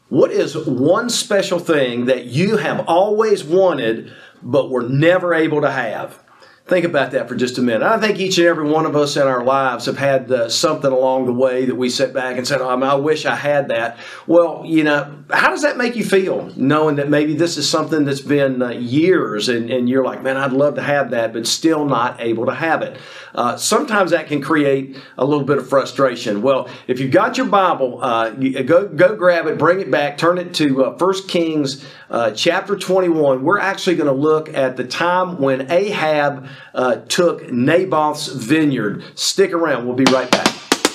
What is one special thing that you have always wanted but were never able to have? Think about that for just a minute. I think each and every one of us in our lives have had something along the way that we sit back and said, I wish I had that. Well, how does that make you feel, knowing that maybe this is something that's been years and you're like, man, I'd love to have that, but still not able to have it. Sometimes that can create a little bit of frustration. Well, if you've got your Bible, go grab it, bring it back, turn it to 1 Kings chapter 21. We're actually going to look at the time when Ahab took Naboth's vineyard. Stick around. We'll be right back.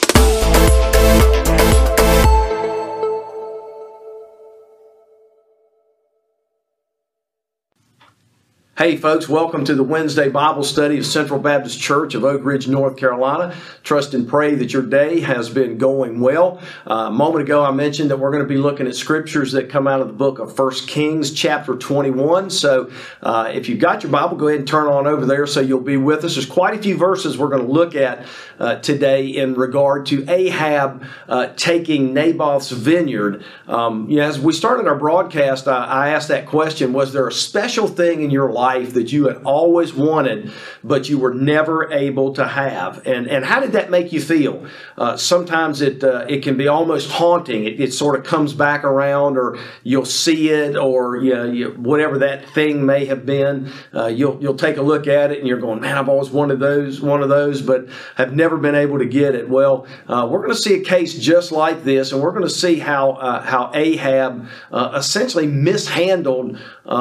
Hey folks, welcome to the Wednesday Bible study of Central Baptist Church of Oak Ridge, North Carolina. Trust and pray that your day has been going well. A moment ago I mentioned that we're going to be looking at scriptures that come out of the book of 1 Kings chapter 21. So if you've got your Bible, go ahead and turn on over there so you'll be with us. There's quite a few verses we're going to look at today in regard to Ahab taking Naboth's vineyard. As we started our broadcast, I asked that question, was there a special thing in your life that you had always wanted, but you were never able to have? And how did that make you feel? Sometimes it can be almost haunting. It sort of comes back around, or you'll see it, or whatever that thing may have been. You'll take a look at it and you're going, man, I've always wanted one of those, but have never been able to get it. Well, we're going to see a case just like this, and we're going to see how Ahab essentially mishandled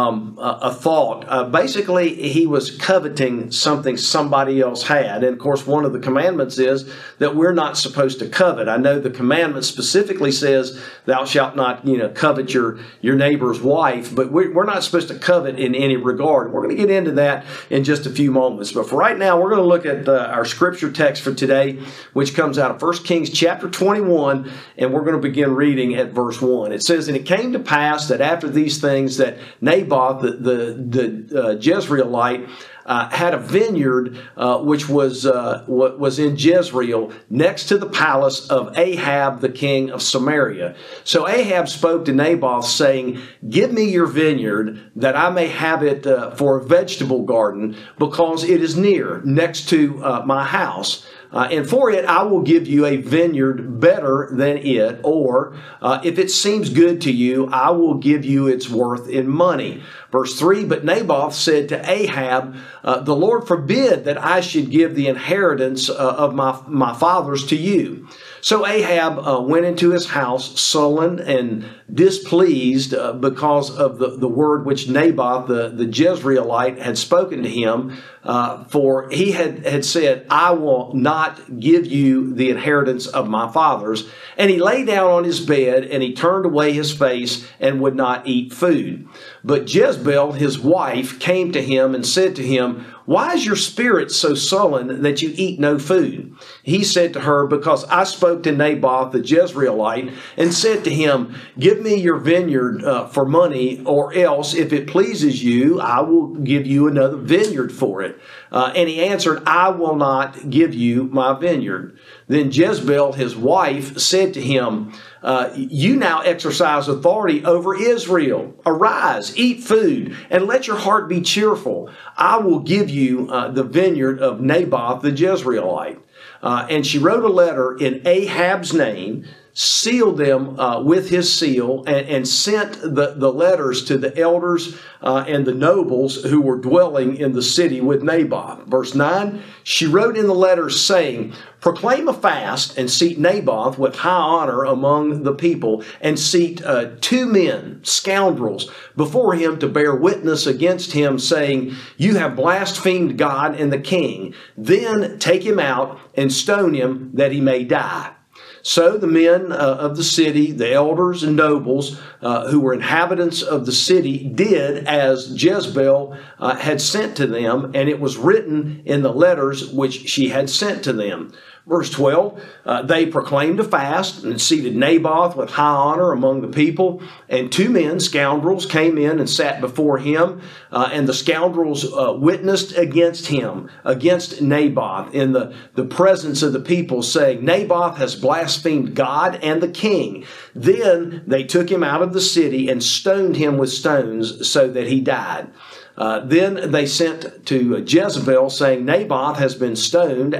a thought. Basically, he was coveting something somebody else had. And of course, one of the commandments is that we're not supposed to covet. I know the commandment specifically says, thou shalt not, covet your neighbor's wife, but we're not supposed to covet in any regard. We're going to get into that in just a few moments. But for right now, we're going to look at our scripture text for today, which comes out of 1 Kings chapter 21, and we're going to begin reading at verse 1. It says, and it came to pass that after these things that Naboth, the Jezreelite, had a vineyard which was in Jezreel, next to the palace of Ahab the king of Samaria. So Ahab spoke to Naboth, saying, give me your vineyard, that I may have it for a vegetable garden, because it is next to my house. And for it, I will give you a vineyard better than it, or if it seems good to you, I will give you its worth in money. Verse 3, but Naboth said to Ahab, the Lord forbid that I should give the inheritance of my fathers to you. So Ahab went into his house sullen and displeased because of the word which Naboth, the Jezreelite, had spoken to him. For he had said, I will not give you the inheritance of my fathers. And he lay down on his bed, and he turned away his face and would not eat food. But Jezebel, his wife, came to him and said to him, why is your spirit so sullen that you eat no food? He said to her, because I spoke to Naboth the Jezreelite and said to him, give me your vineyard for money, or else, if it pleases you, I will give you another vineyard for it. And he answered, I will not give you my vineyard. Then Jezebel, his wife, said to him, you now exercise authority over Israel. Arise, eat food, and let your heart be cheerful. I will give you the vineyard of Naboth the Jezreelite. And she wrote a letter in Ahab's name, sealed them with his seal, and sent the letters to the elders and the nobles who were dwelling in the city with Naboth. Verse 9, she wrote in the letters, saying, proclaim a fast and seat Naboth with high honor among the people, and seat 2 men, scoundrels, before him to bear witness against him, saying, you have blasphemed God and the king. Then take him out and stone him that he may die. So the men of the city, the elders and nobles who were inhabitants of the city, did as Jezebel had sent to them, and it was written in the letters which she had sent to them. Verse 12, they proclaimed a fast and seated Naboth with high honor among the people. And 2 men, scoundrels, came in and sat before him. And the scoundrels witnessed against him, against Naboth, in the presence of the people, saying, Naboth has blasphemed God and the king. Then they took him out of the city and stoned him with stones so that he died. Then they sent to Jezebel, saying, Naboth has been stoned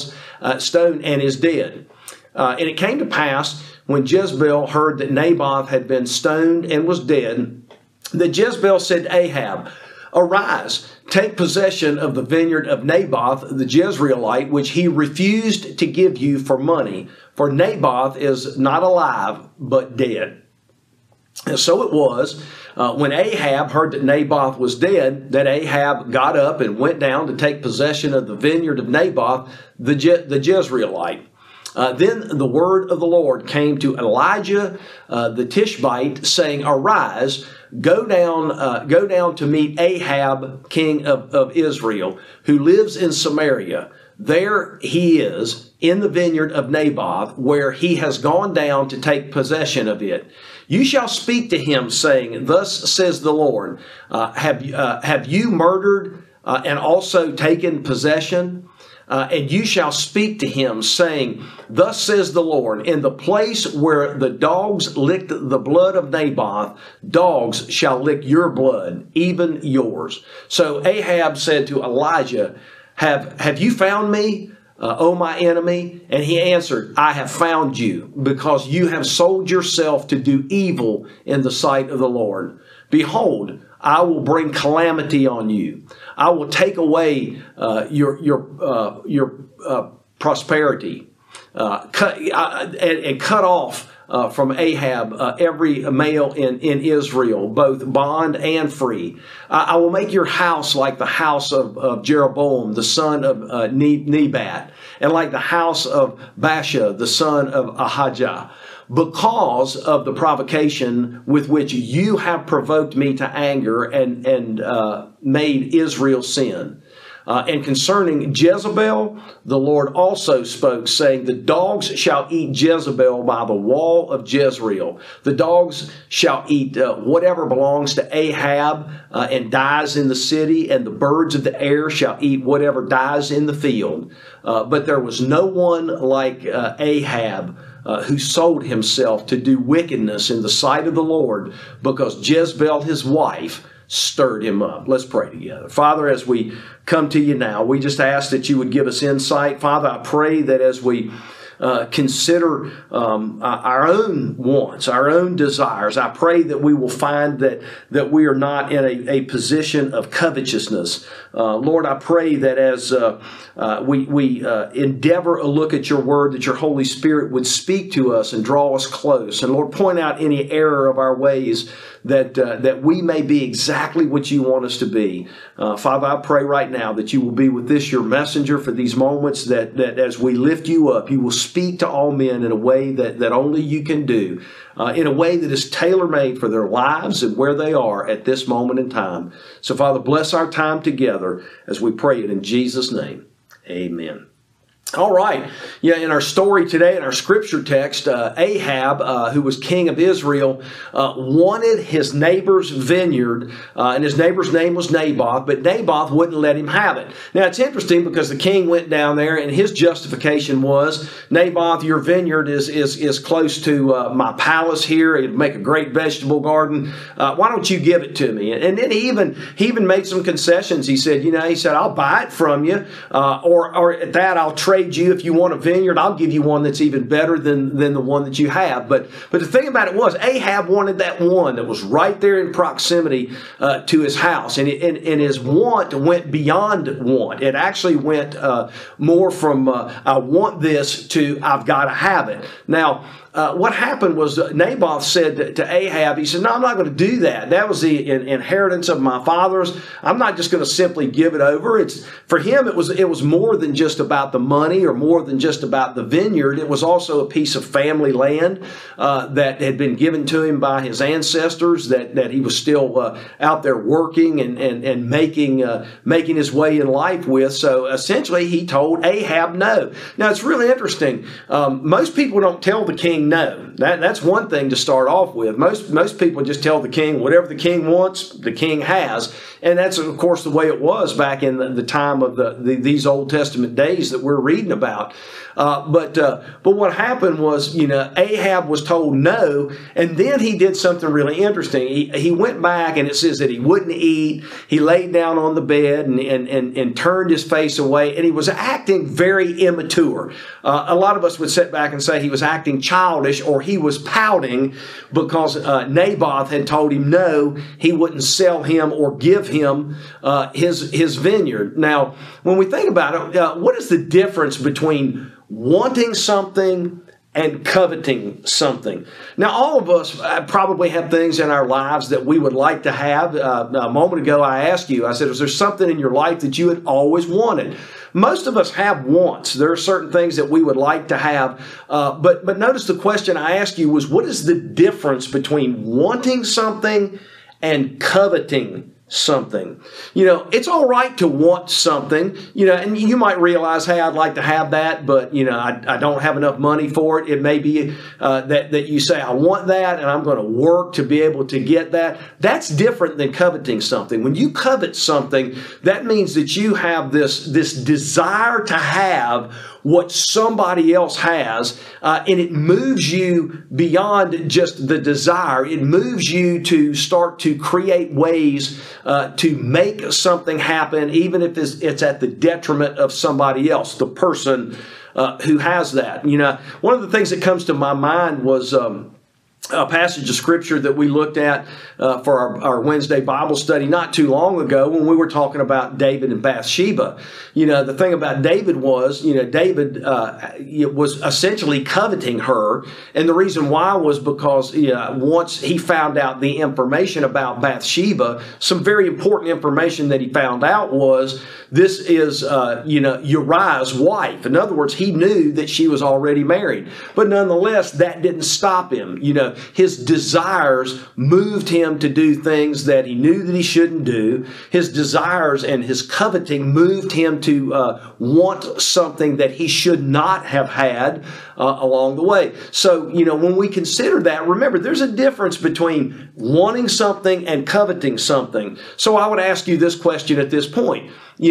and is dead. And it came to pass, when Jezebel heard that Naboth had been stoned and was dead, that Jezebel said to Ahab, Arise, take possession of the vineyard of Naboth the Jezreelite, which he refused to give you for money, for Naboth is not alive, but dead. And so it was, when Ahab heard that Naboth was dead, that Ahab got up and went down to take possession of the vineyard of Naboth the Jezreelite. Then the word of the Lord came to Elijah the Tishbite, saying, Arise, go down to meet Ahab, king of Israel, who lives in Samaria. There he is in the vineyard of Naboth, where he has gone down to take possession of it. You shall speak to him, saying, Thus says the Lord, have you murdered and also taken possession? And you shall speak to him, saying, Thus says the Lord, in the place where the dogs licked the blood of Naboth, dogs shall lick your blood, even yours. So Ahab said to Elijah, Have you found me, O my enemy? And he answered, I have found you, because you have sold yourself to do evil in the sight of the Lord. Behold, I will bring calamity on you. I will take away your prosperity, and cut off from Ahab every male in Israel, both bond and free. I will make your house like the house of Jeroboam, the son of Nebat, and like the house of Baasha, the son of Ahijah, because of the provocation with which you have provoked me to anger and made Israel sin. And concerning Jezebel, the Lord also spoke, saying, The dogs shall eat Jezebel by the wall of Jezreel. The dogs shall eat whatever belongs to Ahab and dies in the city, and the birds of the air shall eat whatever dies in the field. But there was no one like Ahab, who sold himself to do wickedness in the sight of the Lord, because Jezebel, his wife, stirred him up. Let's pray together. Father, as we come to you now, we just ask that you would give us insight. Father, I pray that as we consider our own wants, our own desires, I pray that we will find that we are not in a position of covetousness. Lord, I pray that as we endeavor a look at your word, that your Holy Spirit would speak to us and draw us close. And Lord, point out any error of our ways, that we may be exactly what you want us to be. Father, I pray right now that you will be with this, your messenger, for these moments, that as we lift you up, you will speak to all men in a way that only you can do, in a way that is tailor-made for their lives and where they are at this moment in time. So, Father, bless our time together as we pray it in Jesus' name. Amen. All right. Yeah, in our story today, in our scripture text, Ahab, who was king of Israel, wanted his neighbor's vineyard, and his neighbor's name was Naboth, but Naboth wouldn't let him have it. Now, it's interesting because the king went down there, and his justification was, Naboth, your vineyard is close to my palace here. It'd make a great vegetable garden. Why don't you give it to me? And then he even made some concessions. He said, I'll buy it from you, or at that, I'll trade you. If you want a vineyard, I'll give you one that's even better than the one that you have. But the thing about it was, Ahab wanted that one that was right there in proximity to his house. And his want went beyond want. It actually went more from, I want this, to I've got to have it. Now, what happened was Naboth said to Ahab, he said, no, I'm not going to do that. That was the inheritance of my fathers. I'm not just going to simply give it over. For him, it was more than just about the money or more than just about the vineyard. It was also a piece of family land that had been given to him by his ancestors, that he was still out there working and making his way in life with. So essentially, he told Ahab no. Now, it's really interesting. Most people don't tell the king no. That's one thing to start off with. Most people just tell the king whatever the king wants, the king has. And that's, of course, the way it was back in the time of these Old Testament days that we're reading about. But what happened was, Ahab was told no, and then he did something really interesting. He went back, and it says that he wouldn't eat. He laid down on the bed and turned his face away, and he was acting very immature. A lot of us would sit back and say he was acting childish, or he was pouting because Naboth had told him no, he wouldn't sell him or give him his vineyard. Now, when we think about it, what is the difference between wanting something and coveting something? Now, all of us probably have things in our lives that we would like to have. A moment ago, I asked you, I said, is there something in your life that you had always wanted? Most of us have wants. There are certain things that we would like to have. But notice the question I asked you was, what is the difference between wanting something and coveting something? It's all right to want something, and you might realize, hey, I'd like to have that, but, I don't have enough money for it. It may be that you say, I want that, and I'm going to work to be able to get that. That's different than coveting something. When you covet something, that means that you have this desire to have what somebody else has, and it moves you beyond just the desire. It moves you to start to create ways to make something happen, even if it's at the detriment of somebody else, the person who has that. One of the things that comes to my mind was a passage of Scripture that we looked at for our Wednesday Bible study not too long ago when we were talking about David and Bathsheba. The thing about David was, David was essentially coveting her, and the reason why was because once he found out the information about Bathsheba, some very important information that he found out was this is, Uriah's wife. In other words, he knew that she was already married, but nonetheless, that didn't stop him. His desires moved him to do things that he knew that he shouldn't do. His desires and his coveting moved him to want something that he should not have had along the way. So, when we consider that, remember, there's a difference between wanting something and coveting something. So I would ask you this question at this point.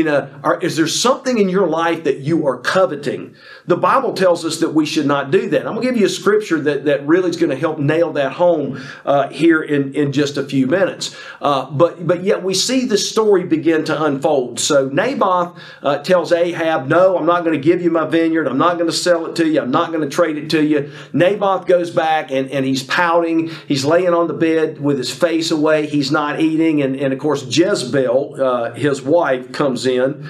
Is there something in your life that you are coveting? The Bible tells us that we should not do that. I'm going to give you a scripture that really is going to help nail that home here in just a few minutes. But yet we see the story begin to unfold. So Naboth tells Ahab, no, I'm not going to give you my vineyard. I'm not going to sell it to you. I'm not going to trade it to you. Naboth goes back and he's pouting. He's laying on the bed with his face away. He's not eating. And of course, Jezebel, his wife, comes in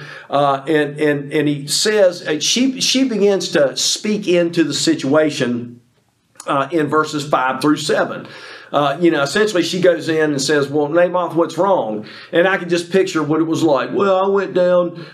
and he says, she begins to speak into the situation in verses 5 through 7. Essentially she goes in and says, well, Naboth, what's wrong? And I can just picture what it was like. Well, I went down,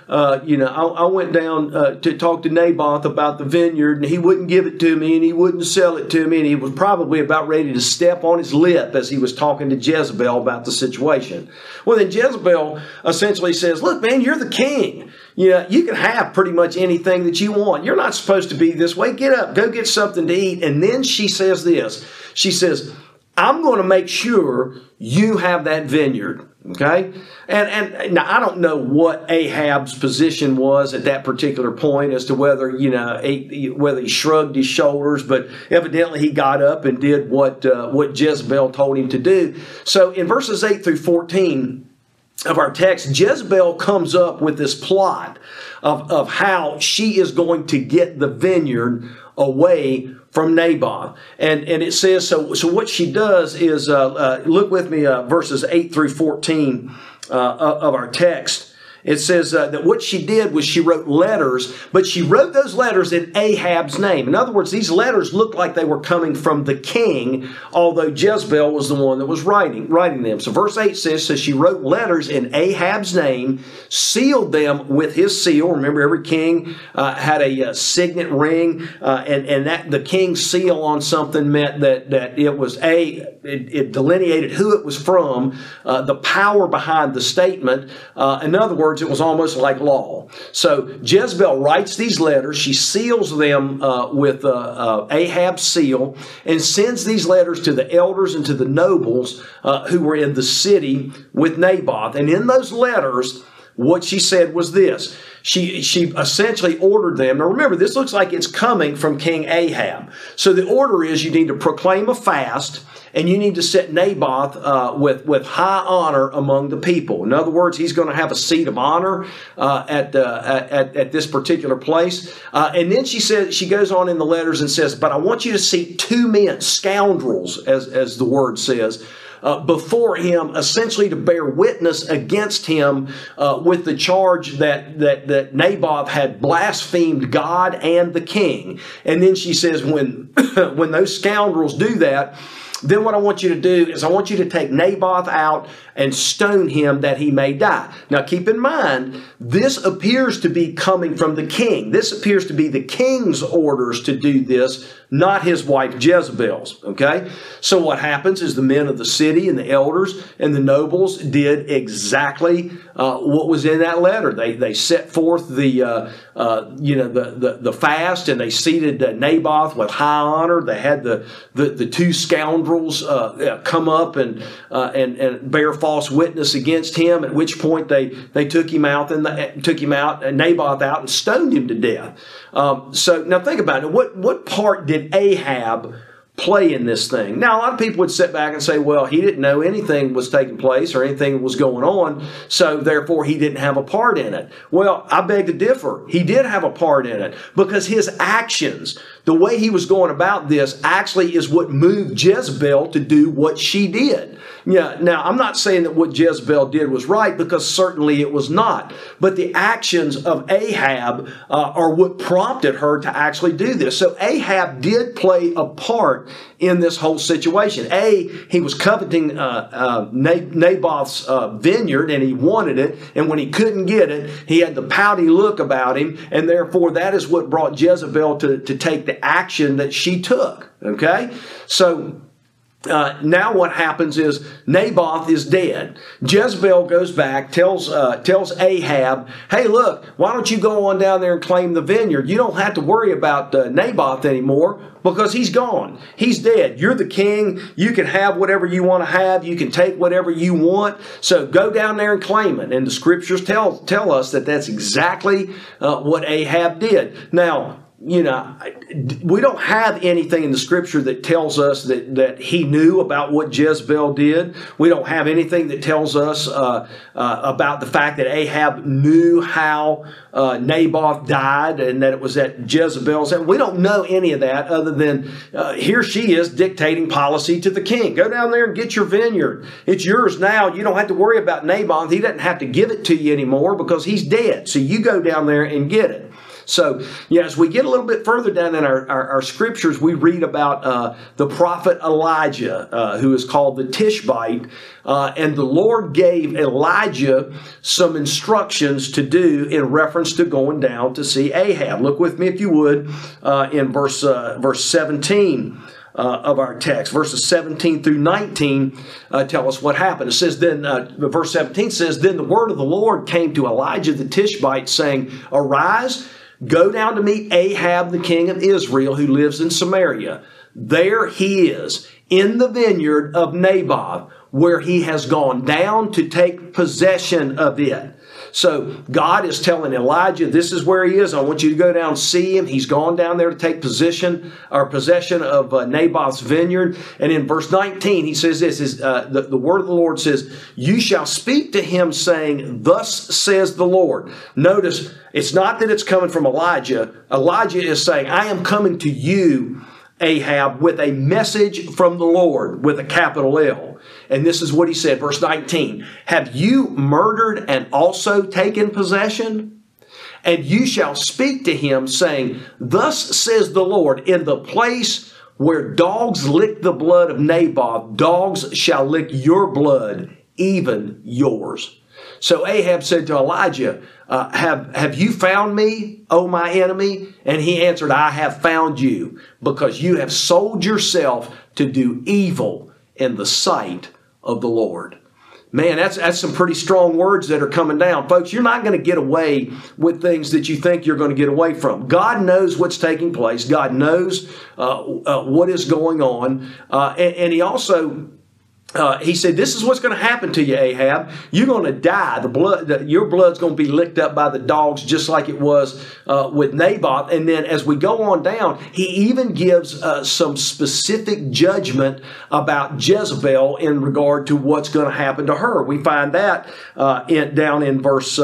I went down to talk to Naboth about the vineyard, and he wouldn't give it to me, and he wouldn't sell it to me, and he was probably about ready to step on his lip as he was talking to Jezebel about the situation. Well, then Jezebel essentially says, look, man, you're the king. You can have pretty much anything that you want. You're not supposed to be this way. Get up, go get something to eat. And then she says this. She says, I'm going to make sure you have that vineyard, okay? And now I don't know what Ahab's position was at that particular point as to whether, whether he shrugged his shoulders, but evidently he got up and did what Jezebel told him to do. So in verses 8 through 14 of our text, Jezebel comes up with this plot of how she is going to get the vineyard away from Naboth. And it says, so what she does is, look with me, verses 8 through 14 of our text. it says that what she did was she wrote letters, but she wrote those letters in Ahab's name. In other words, these letters looked like they were coming from the king, although Jezebel was the one that was writing them. So verse 8 says, so she wrote letters in Ahab's name, sealed them with his seal. Remember, every king had a signet ring, and that the king's seal on something meant that it was it delineated who it was from, the power behind the statement. In other words, it was almost like law. So Jezebel writes these letters. She seals them with Ahab's seal and sends these letters to the elders and to the nobles who were in the city with Naboth. And in those letters, what she said was this. She essentially ordered them. Now remember, this looks like it's coming from King Ahab. So the order is you need to proclaim a fast and you need to set Naboth with high honor among the people. In other words, he's going to have a seat of honor at this particular place. And then she goes on in the letters and says, but I want you to seat 2 men, scoundrels, as the word says, before him, essentially to bear witness against him with the charge that Naboth had blasphemed God and the king. And then she says, when those scoundrels do that, then what I want you to do is I want you to take Naboth out and stone him that he may die. Now keep in mind, this appears to be coming from the king. This appears to be the king's orders to do this, not his wife Jezebel's. Okay? So what happens is the men of the city and the elders and the nobles did exactly what was in that letter. They set forth the fast, and they seated Naboth with high honor. They had the 2 scoundrels come up and bear false witness against him. At which point they took him out and Naboth out and stoned him to death. So now think about it. What part did Ahab play in this thing? Now, a lot of people would sit back and say, well, he didn't know anything was taking place or anything was going on, so therefore he didn't have a part in it. Well, I beg to differ. He did have a part in it, because his actions, the way he was going about this, actually is what moved Jezebel to do what she did. Yeah, now, I'm not saying that what Jezebel did was right, because certainly it was not. But the actions of Ahab are what prompted her to actually do this. So Ahab did play a part in this whole situation. He was coveting Naboth's vineyard, and he wanted it. And when he couldn't get it, he had the pouty look about him. And therefore, that is what brought Jezebel to take the action that she took. Okay? So now what happens is Naboth is dead. Jezebel goes back, tells Ahab, hey, look, why don't you go on down there and claim the vineyard? You don't have to worry about Naboth anymore, because he's gone. He's dead. You're the king. You can have whatever you want to have. You can take whatever you want. So go down there and claim it. And the scriptures tell us that that's exactly what Ahab did. Now, we don't have anything in the scripture that tells us that he knew about what Jezebel did. We don't have anything that tells us about the fact that Ahab knew how Naboth died and that it was at Jezebel's. And we don't know any of that, other than here she is dictating policy to the king. Go down there and get your vineyard. It's yours now. You don't have to worry about Naboth. He doesn't have to give it to you anymore because he's dead. So you go down there and get it. So, as we get a little bit further down in our scriptures, we read about the prophet Elijah, who is called the Tishbite, and the Lord gave Elijah some instructions to do in reference to going down to see Ahab. Look with me, if you would, in verse 17. Of our text. Verses 17 through 19 tell us what happened. It says, verse 17 says, then the word of the Lord came to Elijah the Tishbite, saying, arise, go down to meet Ahab the king of Israel, who lives in Samaria. There he is, in the vineyard of Naboth, where he has gone down to take possession of it. So God is telling Elijah, this is where he is. I want you to go down and see him. He's gone down there to take possession of Naboth's vineyard. And in verse 19, he says this, the word of the Lord says, you shall speak to him saying, thus says the Lord. Notice, it's not that it's coming from Elijah. Elijah is saying, I am coming to you Ahab with a message from the Lord with a capital L. And this is what he said, verse 19. Have you murdered and also taken possession? And you shall speak to him, saying, Thus says the Lord, in the place where dogs lick the blood of Naboth, dogs shall lick your blood, even yours. So Ahab said to Elijah, have you found me, O my enemy? And he answered, I have found you, because you have sold yourself to do evil in the sight of the Lord. Man, that's some pretty strong words that are coming down. Folks, you're not going to get away with things that you think you're going to get away from. God knows what's taking place. God knows what is going on. And he also... he said, this is what's going to happen to you, Ahab. You're going to die. Your blood's going to be licked up by the dogs, just like it was with Naboth. And then as we go on down, he even gives some specific judgment about Jezebel in regard to what's going to happen to her. We find that down in verse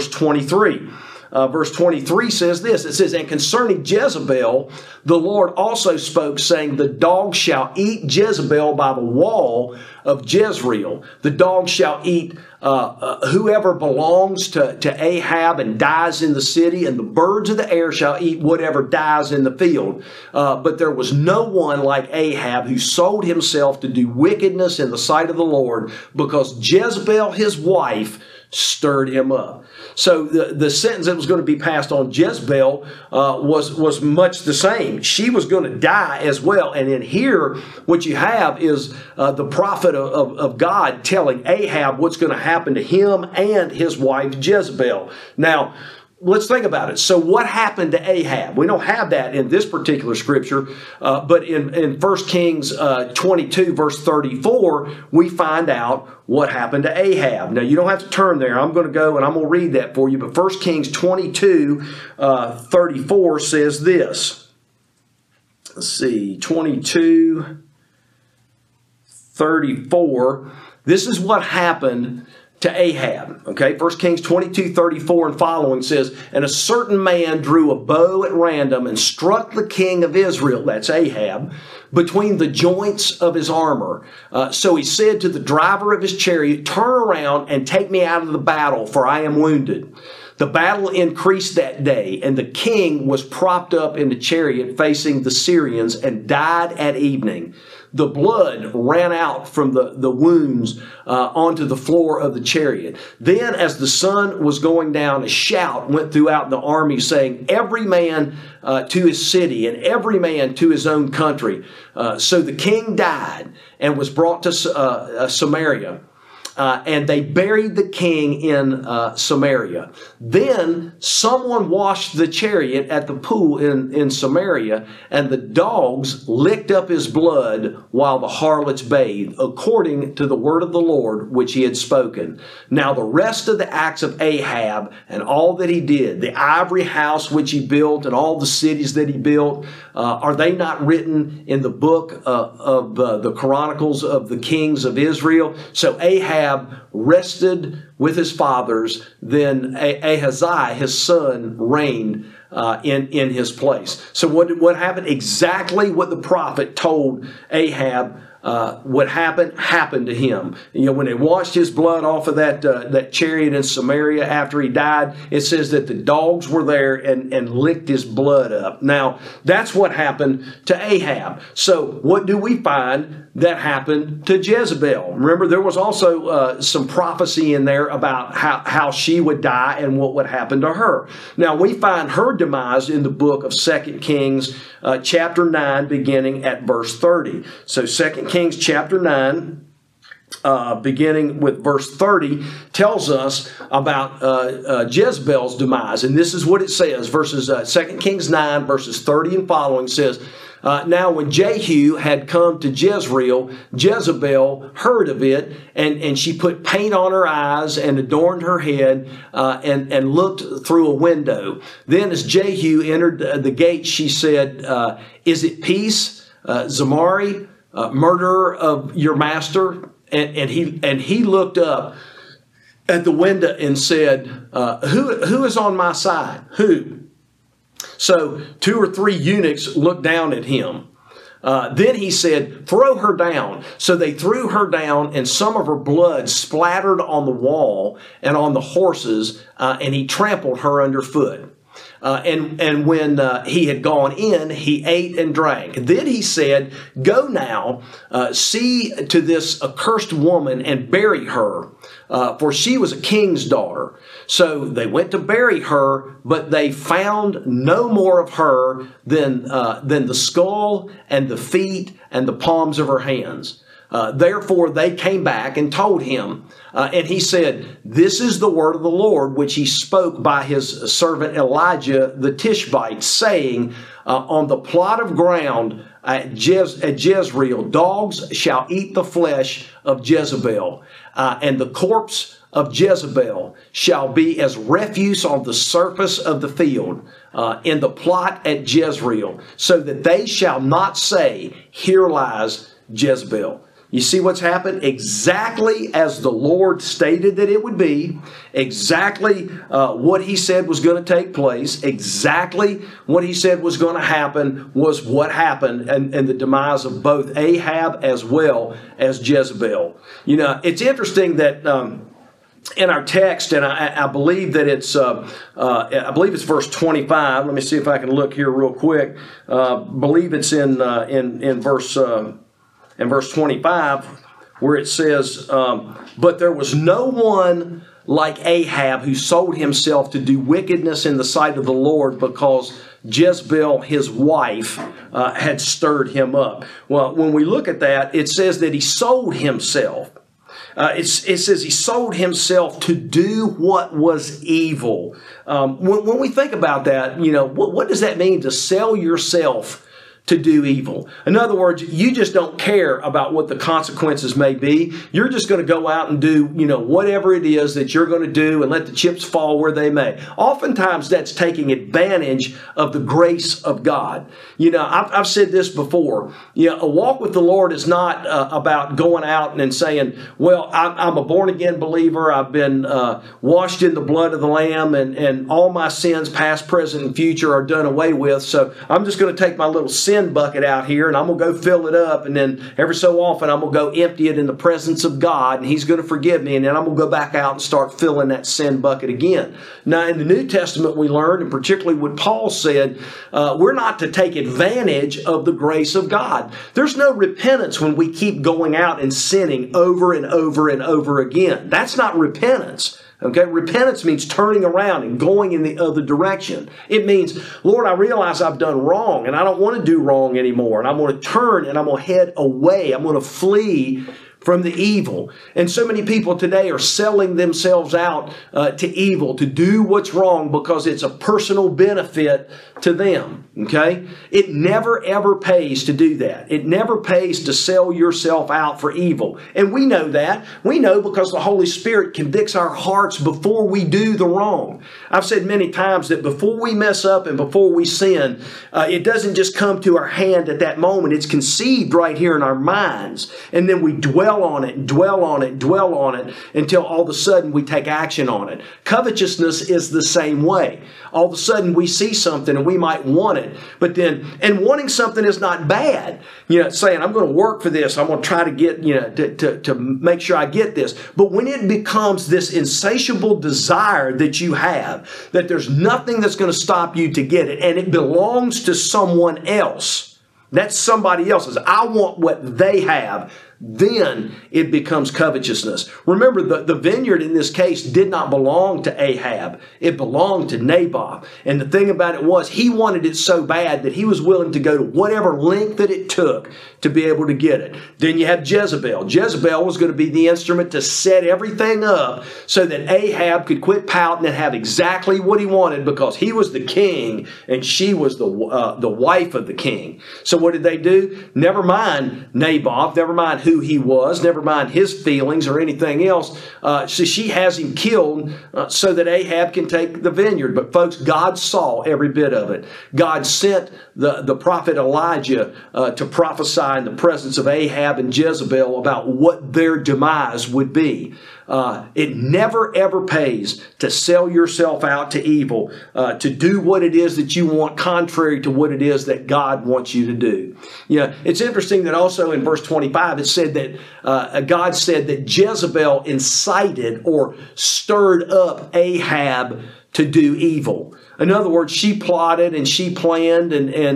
23. Verse 23 says this. It says, And concerning Jezebel, the Lord also spoke, saying, The dog shall eat Jezebel by the wall of Jezreel. The dog shall eat whoever belongs to Ahab and dies in the city, and the birds of the air shall eat whatever dies in the field. But there was no one like Ahab who sold himself to do wickedness in the sight of the Lord, because Jezebel, his wife, stirred him up. So the sentence that was going to be passed on Jezebel was much the same. She was going to die as well. And in here, what you have is the prophet of God telling Ahab what's going to happen to him and his wife Jezebel. Now, let's think about it. So what happened to Ahab? We don't have that in this particular scripture, but in 1 Kings 22, verse 34, we find out what happened to Ahab. Now, you don't have to turn there. I'm going to go and I'm going to read that for you. But 1 Kings 22, 34 says this. Let's see, 22, 34. This is what happened to Ahab. Okay, 1 Kings 22, 34 and following says, And a certain man drew a bow at random and struck the king of Israel, that's Ahab, between the joints of his armor. So he said to the driver of his chariot, Turn around and take me out of the battle, for I am wounded. The battle increased that day, and the king was propped up in the chariot facing the Syrians and died at evening. The blood ran out from the wounds onto the floor of the chariot. Then as the sun was going down, a shout went throughout the army saying, Every man to his city and every man to his own country. So the king died and was brought to Samaria. And they buried the king in Samaria. Then someone washed the chariot at the pool in Samaria, and the dogs licked up his blood while the harlots bathed, according to the word of the Lord which he had spoken. Now the rest of the acts of Ahab and all that he did, the ivory house which he built and all the cities that he built, are they not written in the book of the Chronicles of the Kings of Israel? So Ahab rested with his fathers, then Ahaziah, his son, reigned in his place. So what happened? Exactly what the prophet told Ahab what happened to him. You know, when they washed his blood off of that chariot in Samaria after he died, it says that the dogs were there and licked his blood up. Now, that's what happened to Ahab. So what do we find that happened to Jezebel? Remember, there was also some prophecy in there about how she would die and what would happen to her. Now, we find her demise in the book of 2 Kings chapter 9, beginning at verse 30. So 2 Kings chapter 9, beginning with verse 30, tells us about Jezebel's demise. And this is what it says. 2 Kings 9, verses 30 and following says, Now when Jehu had come to Jezreel, Jezebel heard of it, and she put paint on her eyes and adorned her head and looked through a window. Then as Jehu entered the gate, she said, Is it peace, Zamari, murderer of your master? And he looked up at the window and said, Who is on my side? Who? So 2 or 3 eunuchs looked down at him. Then he said, throw her down. So they threw her down, and some of her blood splattered on the wall and on the horses, and he trampled her underfoot. And when he had gone in, he ate and drank. Then he said, go now, see to this accursed woman and bury her, for she was a king's daughter. So they went to bury her, but they found no more of her than the skull and the feet and the palms of her hands. Therefore they came back and told him, and he said, this is the word of the Lord, which he spoke by his servant Elijah the Tishbite, saying, on the plot of ground at Jezreel, dogs shall eat the flesh of Jezebel, and the corpse of Jezebel shall be as refuse on the surface of the field, in the plot at Jezreel, so that they shall not say, here lies Jezebel. You see what's happened? Exactly as the Lord stated that it would be, exactly what he said was going to take place, exactly what he said was going to happen was what happened, and the demise of both Ahab as well as Jezebel. You know, it's interesting that in our text, and I believe that it's verse 25. Let me see if I can look here real quick. Believe it's in verse 25, where it says, but there was no one like Ahab who sold himself to do wickedness in the sight of the Lord, because Jezebel, his wife, had stirred him up. Well, when we look at that, it says that he sold himself. It says he sold himself to do what was evil. When we think about that, you know, what does that mean, to sell yourself to do evil? In other words, you just don't care about what the consequences may be. You're just going to go out and do, you know, whatever it is that you're going to do and let the chips fall where they may. Oftentimes that's taking advantage of the grace of God. You know, I've said this before. You know, a walk with the Lord is not about going out and saying, well, I'm a born again believer. I've been washed in the blood of the Lamb, and all my sins, past, present, and future, are done away with. So I'm just going to take my little sin bucket out here and I'm going to go fill it up, and then every so often I'm going to go empty it in the presence of God, and He's going to forgive me, and then I'm going to go back out and start filling that sin bucket again. Now in the New Testament we learned, and particularly what Paul said, we're not to take advantage of the grace of God. There's no repentance when we keep going out and sinning over and over and over again. That's not repentance. Okay, repentance means turning around and going in the other direction. It means, Lord, I realize I've done wrong and I don't want to do wrong anymore. And I'm going to turn and I'm going to head away. I'm going to flee from the evil. And so many people today are selling themselves out to evil, to do what's wrong because it's a personal benefit to them. Okay? It never ever pays to do that. It never pays to sell yourself out for evil. And we know that. We know because the Holy Spirit convicts our hearts before we do the wrong. I've said many times that before we mess up and before we sin, it doesn't just come to our hand at that moment. It's conceived right here in our minds. And then we dwell on it, dwell on it, dwell on it until all of a sudden we take action on it. Covetousness is the same way. All of a sudden we see something and we might want it, but then, and wanting something is not bad. You know, saying, I'm going to work for this. I'm going to try to get, you know, to make sure I get this. But when it becomes this insatiable desire that you have, that there's nothing that's going to stop you to get it, and it belongs to someone else, that's somebody else's. I want what they have. Then it becomes covetousness. Remember, the vineyard in this case did not belong to Ahab. It belonged to Naboth. And the thing about it was, he wanted it so bad that he was willing to go to whatever length that it took to be able to get it. Then you have Jezebel. Jezebel was going to be the instrument to set everything up so that Ahab could quit pouting and have exactly what he wanted, because he was the king and she was the wife of the king. So what did they do? Never mind Naboth, never mind who who he was, never mind his feelings or anything else. So she has him killed so that Ahab can take the vineyard. But folks, God saw every bit of it. God sent the prophet Elijah to prophesy in the presence of Ahab and Jezebel about what their demise would be. It never ever pays to sell yourself out to evil, to do what it is that you want contrary to what it is that God wants you to do. It's interesting that also in verse 25 it said that God said that Jezebel incited or stirred up Ahab to do evil. In other words, she plotted and she planned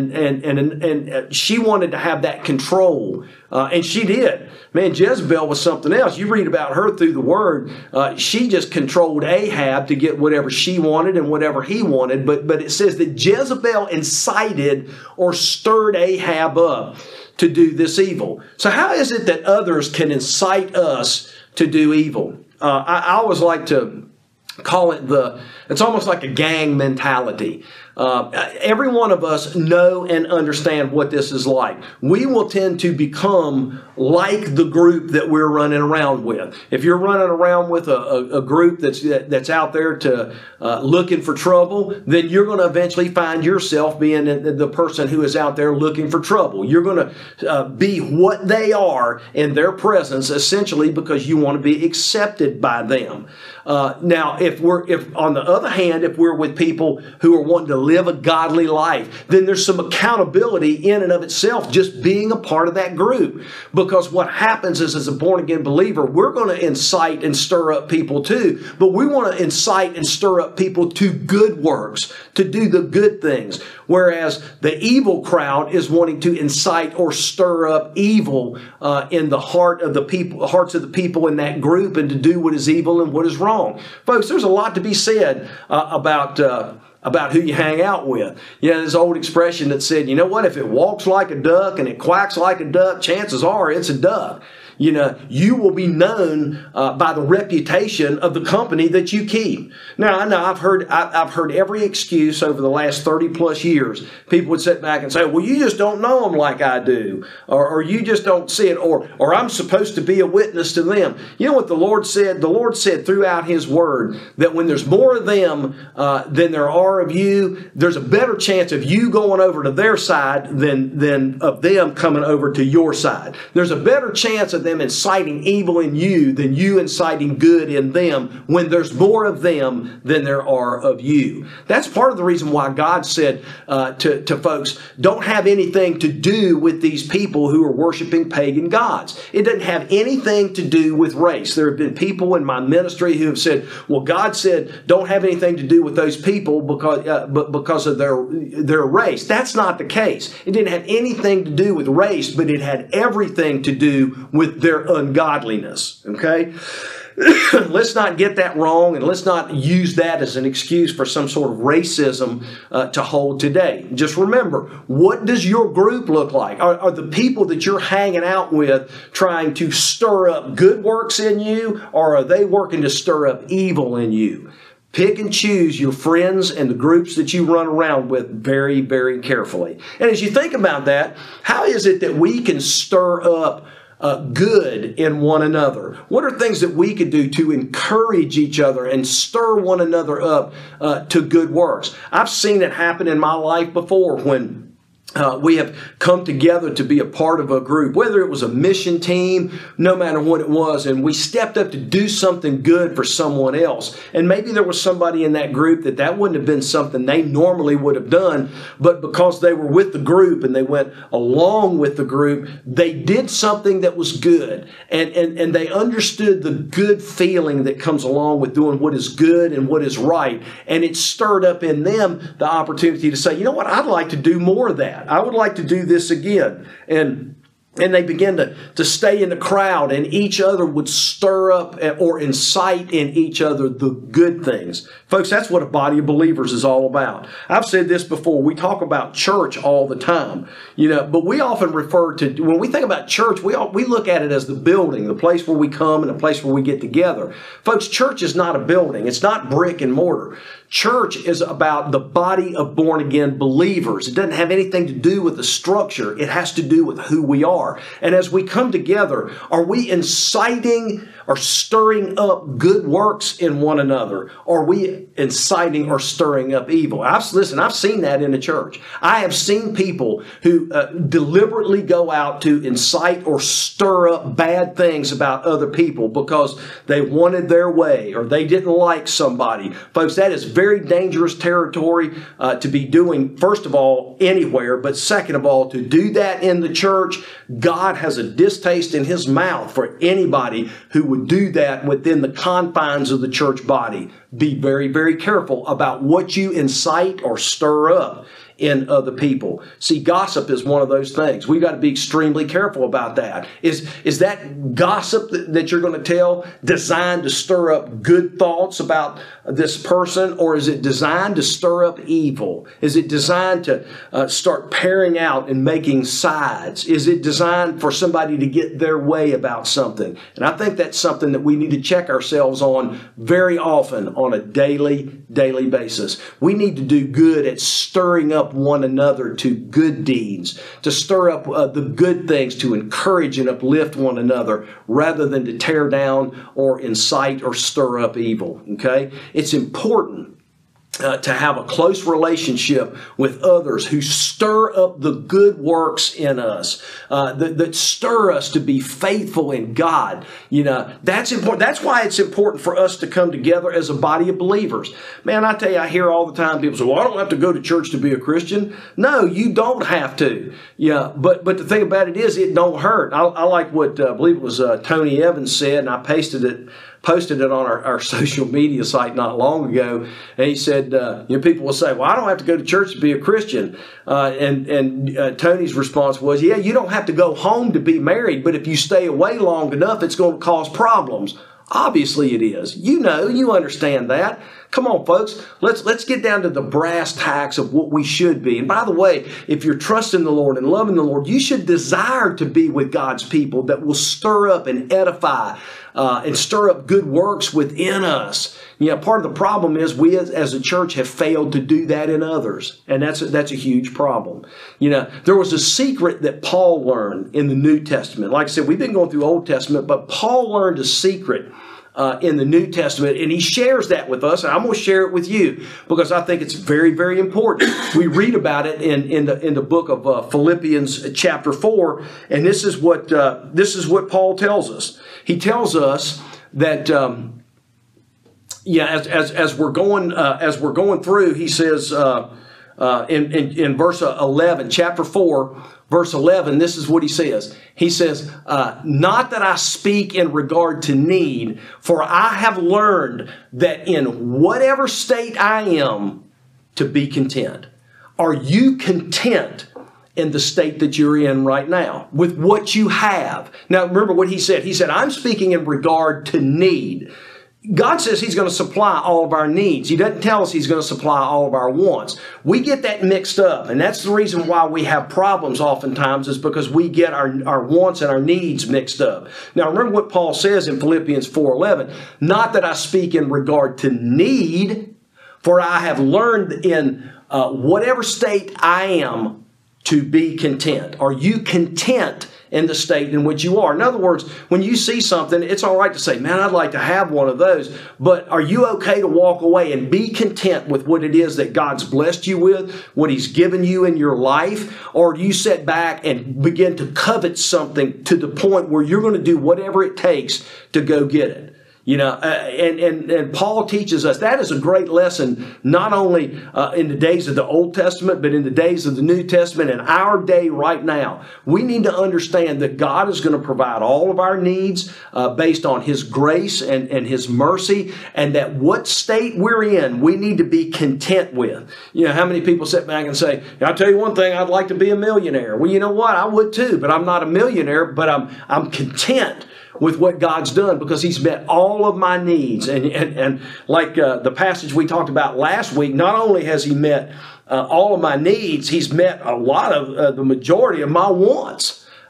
and she wanted to have that control. And she did. Man, Jezebel was something else. You read about her through the Word. She just controlled Ahab to get whatever she wanted and whatever he wanted. But it says that Jezebel incited or stirred Ahab up to do this evil. So how is it that others can incite us to do evil? I always like to call it it's almost like a gang mentality. Every one of us know and understand what this is like. We will tend to become like the group that we're running around with. If you're running around with a group that's out there to looking for trouble, then you're going to eventually find yourself being the person who is out there looking for trouble. You're going to be what they are in their presence, essentially because you want to be accepted by them. Now, if on the other hand, if we're with people who are wanting to live a godly life, then there's some accountability in and of itself just being a part of that group. Because what happens is, as a born-again believer, we're going to incite and stir up people too, but we want to incite and stir up people to good works, to do the good things. Whereas the evil crowd is wanting to incite or stir up evil in the hearts of the people in that group, and to do what is evil and what is wrong. Folks, there's a lot to be said about who you hang out with. This old expression that said, you know what, if it walks like a duck and it quacks like a duck, chances are it's a duck. You will be known by the reputation of the company that you keep. Now, I know I've heard every excuse over the last 30 plus years. People would sit back and say, well, you just don't know them like I do, or you just don't see it, or I'm supposed to be a witness to them. You know what the Lord said? The Lord said throughout His Word that when there's more of them than there are of you, there's a better chance of you going over to their side than of them coming over to your side. There's a better chance of them inciting evil in you than you inciting good in them when there's more of them than there are of you. That's part of the reason why God said to folks, don't have anything to do with these people who are worshiping pagan gods. It doesn't have anything to do with race. There have been people in my ministry who have said, well, God said don't have anything to do with those people because of their race. That's not the case. It didn't have anything to do with race, but it had everything to do with their ungodliness. Okay? Let's not get that wrong, and let's not use that as an excuse for some sort of racism to hold today. Just remember, what does your group look like? Are the people that you're hanging out with trying to stir up good works in you, or are they working to stir up evil in you? Pick and choose your friends and the groups that you run around with very, very carefully. And as you think about that, how is it that we can stir up good in one another? What are things that we could do to encourage each other and stir one another up to good works? I've seen it happen in my life before when we have come together to be a part of a group, whether it was a mission team, no matter what it was, and we stepped up to do something good for someone else. And maybe there was somebody in that group that wouldn't have been something they normally would have done, but because they were with the group and they went along with the group, they did something that was good. And they understood the good feeling that comes along with doing what is good and what is right. And it stirred up in them the opportunity to say, you know what, I'd like to do more of that. I would like to do this again. And they began to stay in the crowd, and each other would stir up or incite in each other the good things. Folks, that's what a body of believers is all about. I've said this before. We talk about church all the time, but we often refer to, when we think about church, we look at it as the building, the place where we come and the place where we get together. Folks, church is not a building. It's not brick and mortar. Church is about the body of born-again believers. It doesn't have anything to do with the structure. It has to do with who we are. are. And as we come together, are we inciting or stirring up good works in one another? Or are we inciting or stirring up evil? I've seen that in the church. I have seen people who deliberately go out to incite or stir up bad things about other people because they wanted their way or they didn't like somebody. Folks, that is very dangerous territory to be doing, first of all, anywhere, but second of all, to do that in the church. God has a distaste in His mouth for anybody who would do that within the confines of the church body. Be very, very careful about what you incite or stir up in other people. See, gossip is one of those things. We've got to be extremely careful about that. Is that gossip that you're going to tell designed to stir up good thoughts about this person, or is it designed to stir up evil? Is it designed to start pairing out and making sides? Is it designed for somebody to get their way about something? And I think that's something that we need to check ourselves on very often on a daily basis. We need to do good at stirring up one another to good deeds, to stir up the good things, to encourage and uplift one another rather than to tear down or incite or stir up evil. Okay? It's important to have a close relationship with others who stir up the good works in us, that stir us to be faithful in God. You know, that's important. That's why it's important for us to come together as a body of believers. Man, I tell you, I hear all the time people say, well, I don't have to go to church to be a Christian. No, you don't have to. Yeah, but the thing about it is, it don't hurt. I like what I believe it was Tony Evans said, and I posted it on our social media site not long ago. And he said, people will say, well, I don't have to go to church to be a Christian. And Tony's response was, yeah, you don't have to go home to be married, but if you stay away long enough, it's going to cause problems. Obviously it is. You understand that. Come on, folks. Let's get down to the brass tacks of what we should be. And by the way, if you're trusting the Lord and loving the Lord, you should desire to be with God's people that will stir up and edify and stir up good works within us. Part of the problem is we as a church have failed to do that in others. And that's a huge problem. There was a secret that Paul learned in the New Testament. Like I said, we've been going through Old Testament, but Paul learned a secret in the New Testament, and he shares that with us, and I'm going to share it with you because I think it's very, very important. We read about it in the book of Philippians chapter 4, and this is what Paul tells us. He tells us that as we're going through, he says in verse 11, chapter 4. Verse 11, this is what he says. He says, not that I speak in regard to need, for I have learned that in whatever state I am, to be content. Are you content in the state that you're in right now with what you have? Now, remember what he said. He said, I'm speaking in regard to need. God says He's going to supply all of our needs. He doesn't tell us He's going to supply all of our wants. We get that mixed up, and that's the reason why we have problems oftentimes is because we get our wants and our needs mixed up. Now, remember what Paul says in Philippians 4:11, not that I speak in regard to need, for I have learned in whatever state I am to be content. Are you content in the state in which you are? In other words, when you see something, it's all right to say, man, I'd like to have one of those. But are you okay to walk away and be content with what it is that God's blessed you with, what He's given you in your life? Or do you sit back and begin to covet something to the point where you're going to do whatever it takes to go get it? And Paul teaches us that is a great lesson, not only in the days of the Old Testament, but in the days of the New Testament and our day right now. We need to understand that God is going to provide all of our needs based on His grace and His mercy, and that what state we're in, we need to be content with. How many people sit back and say, I'll tell you one thing, I'd like to be a millionaire. Well, you know what? I would too, but I'm not a millionaire, but I'm content with what God's done because He's met all of my needs. And like the passage we talked about last week, not only has He met all of my needs, He's met a lot of the majority of my wants.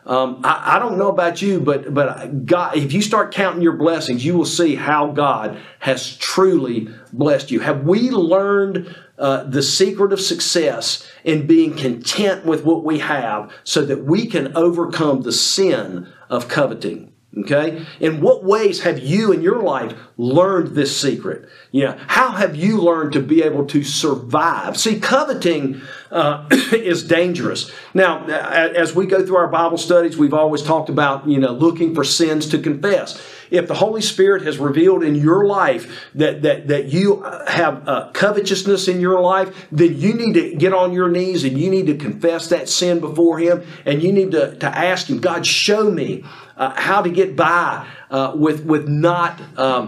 I don't know about you, but God, if you start counting your blessings, you will see how God has truly blessed you. Have we learned the secret of success in being content with what we have so that we can overcome the sin of coveting? Okay? In what ways have you in your life learned this secret? How have you learned to be able to survive? See, coveting is dangerous. Now, as we go through our Bible studies, we've always talked about, looking for sins to confess. If the Holy Spirit has revealed in your life that you have covetousness in your life, then you need to get on your knees and you need to confess that sin before Him, and you need to ask Him, God, show me how to get by with not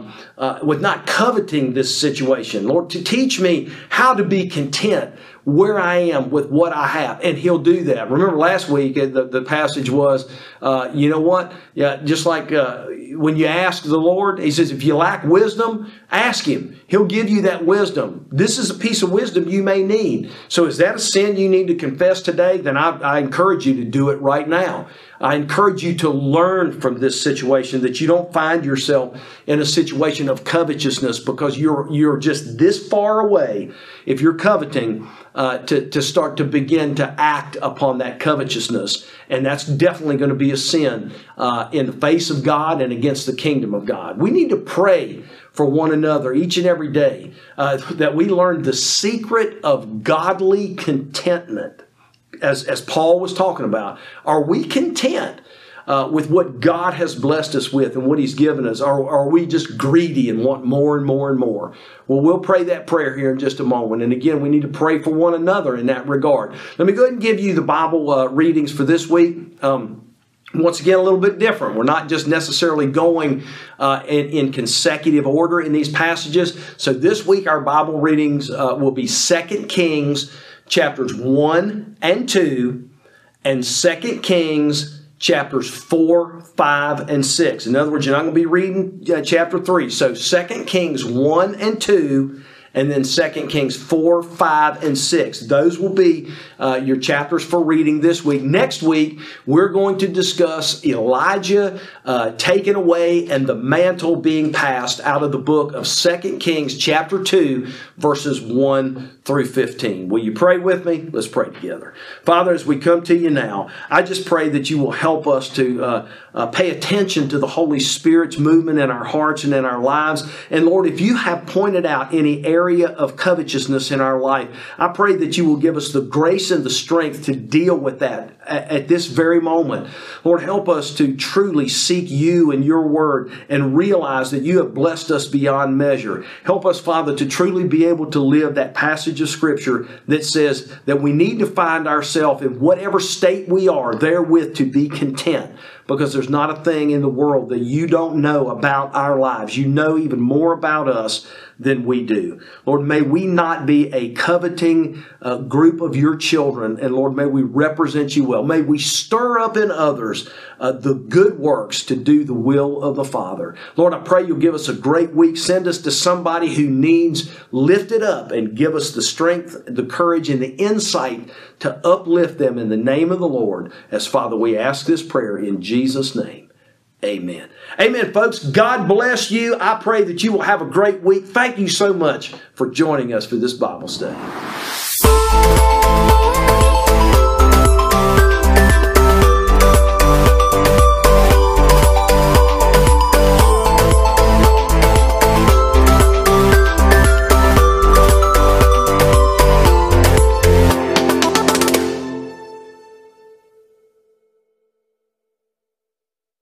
coveting this situation. Lord, to teach me how to be content where I am with what I have. And He'll do that. Remember last week, the passage was, you know what? Yeah, just like when you ask the Lord, He says, if you lack wisdom, ask Him. He'll give you that wisdom. This is a piece of wisdom you may need. So is that a sin you need to confess today? Then I encourage you to do it right now. I encourage you to learn from this situation, that you don't find yourself in a situation of covetousness because you're just this far away, if you're coveting, to start to begin to act upon that covetousness. And that's definitely going to be a sin in the face of God and against the kingdom of God. We need to pray for one another each and every day, that we learn the secret of godly contentment. As Paul was talking about, are we content with what God has blessed us with and what He's given us? Or are we just greedy and want more and more and more? Well, we'll pray that prayer here in just a moment. And again, we need to pray for one another in that regard. Let me go ahead and give you the Bible readings for this week. Once again, a little bit different. We're not just necessarily going in consecutive order in these passages. So this week, our Bible readings will be 2 Kings chapters 1 and 2, and 2 Kings chapters 4, 5, and 6. In other words, you're not going to be reading chapter 3. So 2 Kings 1 and 2, and then 2 Kings 4, 5, and 6. Those will be your chapters for reading this week. Next week, we're going to discuss Elijah taken away and the mantle being passed out of the book of 2 Kings chapter 2, verses 1 through 15. Will you pray with me? Let's pray together. Father, as we come to you now, I just pray that you will help us to pay attention to the Holy Spirit's movement in our hearts and in our lives. And Lord, if you have pointed out any area of covetousness in our life, I pray that you will give us the grace and the strength to deal with that at this very moment. Lord, help us to truly seek you and your word and realize that you have blessed us beyond measure. Help us, Father, to truly be able to live that passage of Scripture that says that we need to find ourselves in whatever state we are therewith to be content, because there's not a thing in the world that you don't know about our lives. You know even more about us than we do. Lord, may we not be a coveting group of your children, and Lord, may we represent you well. May we stir up in others the good works to do the will of the Father. Lord, I pray you'll give us a great week. Send us to somebody who needs lifted up, and give us the strength, the courage, and the insight to uplift them in the name of the Lord. As Father, we ask this prayer in Jesus' name. Amen. Amen, folks. God bless you. I pray that you will have a great week. Thank you so much for joining us for this Bible study.